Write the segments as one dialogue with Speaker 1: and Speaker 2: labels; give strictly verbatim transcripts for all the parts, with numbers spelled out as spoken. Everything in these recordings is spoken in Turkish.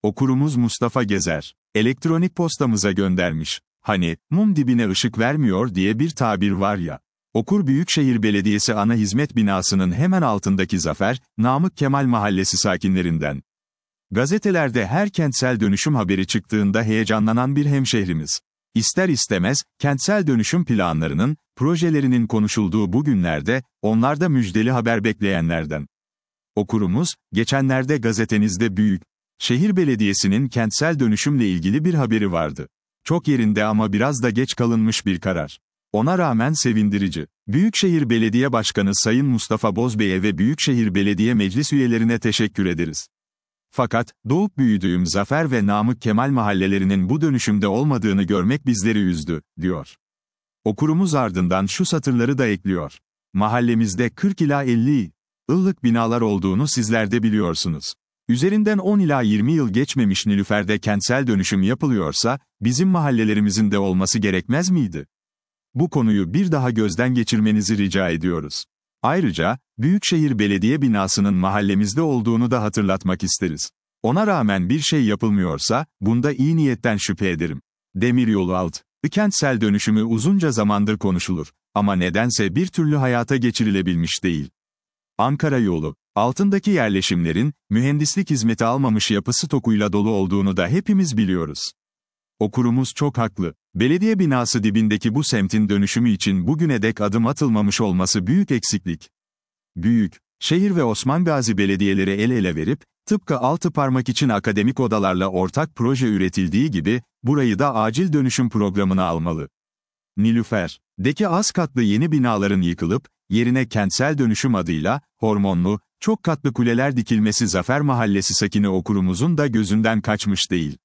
Speaker 1: Okurumuz Mustafa Gezer, elektronik postamıza göndermiş. Hani, mum dibine ışık vermiyor diye bir tabir var ya. Okur Büyükşehir Belediyesi Ana Hizmet Binası'nın hemen altındaki Zafer, Namık Kemal Mahallesi sakinlerinden. Gazetelerde her kentsel dönüşüm haberi çıktığında heyecanlanan bir hemşehrimiz. İster istemez, kentsel dönüşüm planlarının, projelerinin konuşulduğu bu günlerde, onlar da müjdeli haber bekleyenlerden. Okurumuz, geçenlerde gazetenizde Büyükşehir Belediyesi'nin kentsel dönüşümle ilgili bir haberi vardı. Çok yerinde ama biraz da geç kalınmış bir karar. Ona rağmen sevindirici. Büyükşehir Belediye Başkanı Sayın Mustafa Bozbey'e ve Büyükşehir Belediye Meclis üyelerine teşekkür ederiz. Fakat, doğup büyüdüğüm Zafer ve Namık Kemal mahallelerinin bu dönüşümde olmadığını görmek bizleri üzdü, diyor. Okurumuz ardından şu satırları da ekliyor. Mahallemizde kırk ila elli yıllık binalar olduğunu sizler de biliyorsunuz. Üzerinden on ila yirmi yıl geçmemiş Nilüfer'de kentsel dönüşüm yapılıyorsa, bizim mahallelerimizin de olması gerekmez miydi? Bu konuyu bir daha gözden geçirmenizi rica ediyoruz. Ayrıca, Büyükşehir Belediye binasının mahallemizde olduğunu da hatırlatmak isteriz. Ona rağmen bir şey yapılmıyorsa, bunda iyi niyetten şüphe ederim. Demiryolu alt. Kentsel dönüşümü uzunca zamandır konuşulur. Ama nedense bir türlü hayata geçirilebilmiş değil. Ankara yolu. Altındaki yerleşimlerin, mühendislik hizmeti almamış yapı stokuyla dolu olduğunu da hepimiz biliyoruz. Okurumuz çok haklı. Belediye binası dibindeki bu semtin dönüşümü için bugüne dek adım atılmamış olması büyük eksiklik. Büyükşehir ve Osman Gazi belediyeleri el ele verip, tıpkı altı parmak için akademik odalarla ortak proje üretildiği gibi, burayı da acil dönüşüm programına almalı. Nilüfer'deki az katlı yeni binaların yıkılıp, yerine kentsel dönüşüm adıyla, hormonlu, çok katlı kuleler dikilmesi Zafer Mahallesi sakini okurumuzun da gözünden kaçmış değil.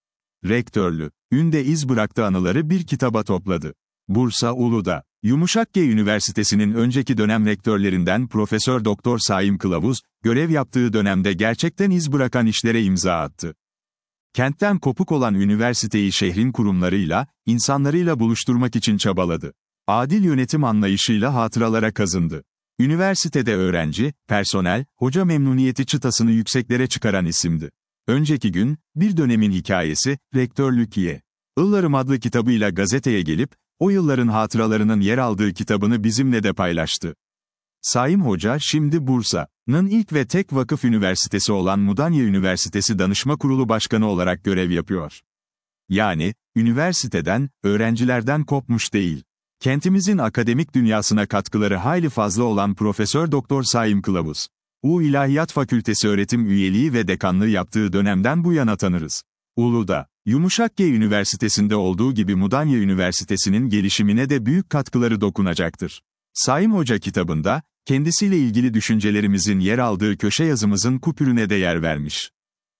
Speaker 1: Rektörlü, ünde iz bıraktığı anıları bir kitaba topladı. Bursa Uludağ, Yumuşakge Üniversitesi'nin önceki dönem rektörlerinden Profesör Doktor Saim Kılavuz, görev yaptığı dönemde gerçekten iz bırakan işlere imza attı. Kentten kopuk olan üniversiteyi şehrin kurumlarıyla, insanlarıyla buluşturmak için çabaladı. Adil yönetim anlayışıyla hatıralara kazındı. Üniversitede öğrenci, personel, hoca memnuniyeti çıtasını yükseklere çıkaran isimdi. Önceki gün, bir dönemin hikayesi, Rektörlük ye. Illarım adlı kitabıyla gazeteye gelip, o yılların hatıralarının yer aldığı kitabını bizimle de paylaştı. Saim Hoca şimdi Bursa'nın ilk ve tek vakıf üniversitesi olan Mudanya Üniversitesi Danışma Kurulu Başkanı olarak görev yapıyor. Yani, üniversiteden, öğrencilerden kopmuş değil. Kentimizin akademik dünyasına katkıları hayli fazla olan Profesör Doktor Saim Kılavuz. U İlahiyat Fakültesi öğretim üyeliği ve dekanlığı yaptığı dönemden bu yana tanırız. Uludağ, Yumuşakge Üniversitesi'nde olduğu gibi Mudanya Üniversitesi'nin gelişimine de büyük katkıları dokunacaktır. Saim Hoca kitabında, kendisiyle ilgili düşüncelerimizin yer aldığı köşe yazımızın kupürüne de yer vermiş.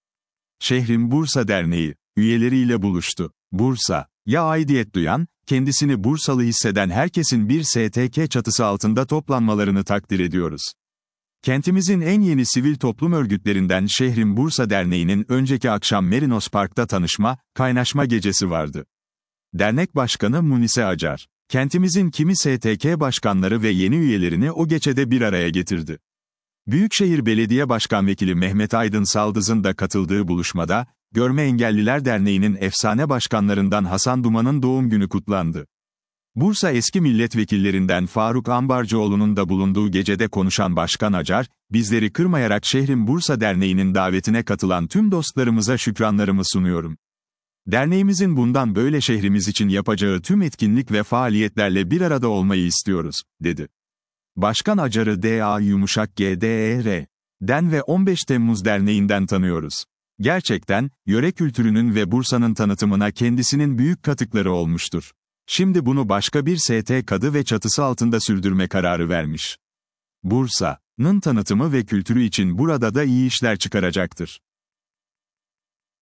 Speaker 1: Şehrin Bursa Derneği, üyeleriyle buluştu. Bursa'ya aidiyet duyan, kendisini Bursalı hisseden herkesin bir S T K çatısı altında toplanmalarını takdir ediyoruz. Kentimizin en yeni sivil toplum örgütlerinden Şehrin Bursa Derneği'nin önceki akşam Merinos Park'ta tanışma, kaynaşma gecesi vardı. Dernek Başkanı Munise Acar, kentimizin kimi S T K başkanları ve yeni üyelerini o gecede bir araya getirdi. Büyükşehir Belediye Başkanvekili Mehmet Aydın Saldız'ın da katıldığı buluşmada, Görme Engelliler Derneği'nin efsane başkanlarından Hasan Duman'ın doğum günü kutlandı. Bursa eski milletvekillerinden Faruk Ambarcıoğlu'nun da bulunduğu gecede konuşan Başkan Acar, bizleri kırmayarak Şehrin Bursa Derneği'nin davetine katılan tüm dostlarımıza şükranlarımı sunuyorum. Derneğimizin bundan böyle şehrimiz için yapacağı tüm etkinlik ve faaliyetlerle bir arada olmayı istiyoruz, dedi. Başkan Acar'ı D A Yumuşak G D E R'den ve on beş Temmuz Derneği'nden tanıyoruz. Gerçekten, yöre kültürünün ve Bursa'nın tanıtımına kendisinin büyük katkıları olmuştur. Şimdi bunu başka bir S T K'dı ve çatısı altında sürdürme kararı vermiş. Bursa'nın tanıtımı ve kültürü için burada da iyi işler çıkaracaktır.